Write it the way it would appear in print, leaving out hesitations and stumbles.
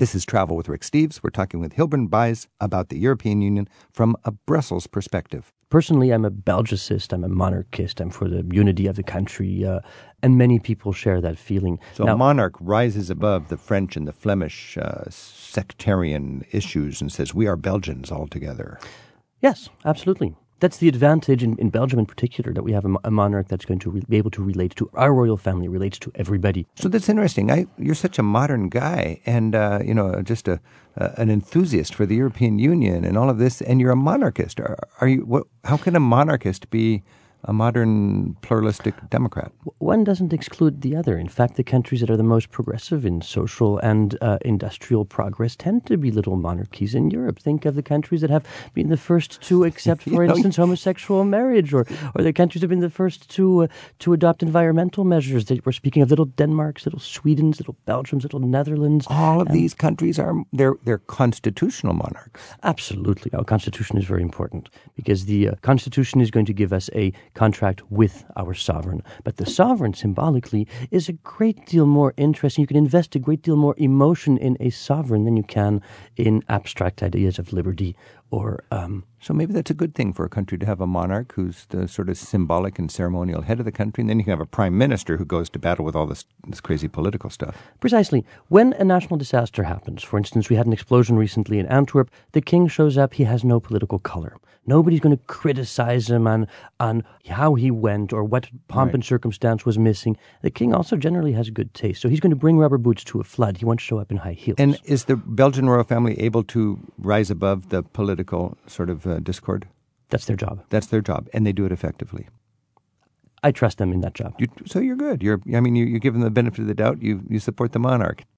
This is Travel with Rick Steves. We're talking with Hilburn Buys about the European Union from a Brussels perspective. Personally, I'm a Belgicist, I'm a monarchist, I'm for the unity of the country, and many people share that feeling. So a monarch rises above the French and the Flemish sectarian issues and says, we are Belgians all together. Yes, absolutely. That's the advantage in Belgium in particular, that we have a monarch that's going to be able to relate to our royal family, relates to everybody. So that's interesting. You're such a modern guy and, just an enthusiast for the European Union and all of this, and you're a monarchist. How can a monarchist be a modern pluralistic democrat? One doesn't exclude the other. In fact, the countries that are the most progressive in social and industrial progress tend to be little monarchies in Europe. Think of the countries that have been the first to accept, for instance, homosexual marriage, or the countries that have been the first to adopt environmental measures. We're speaking of little Denmarks, little Swedens, little Belgiums, little Netherlands. All of these countries they're constitutional monarchs. Absolutely. Our constitution is very important because the constitution is going to give us a contract with our sovereign. But the sovereign, symbolically, is a great deal more interesting. You can invest a great deal more emotion in a sovereign than you can in abstract ideas of liberty or... So maybe that's a good thing for a country to have a monarch who's the sort of symbolic and ceremonial head of the country, and then you can have a prime minister who goes to battle with all this crazy political stuff. Precisely. When a national disaster happens, for instance, we had an explosion recently in Antwerp, the king shows up, he has no political color. Nobody's going to criticize him on how he went or what pomp and circumstance was missing. The king also generally has good taste, so he's going to bring rubber boots to a flood. He won't show up in high heels. And is the Belgian royal family able to rise above the political sort of discord? That's their job. That's their job, and they do it effectively. I trust them in that job. So you're good. You give them the benefit of the doubt. You support the monarch.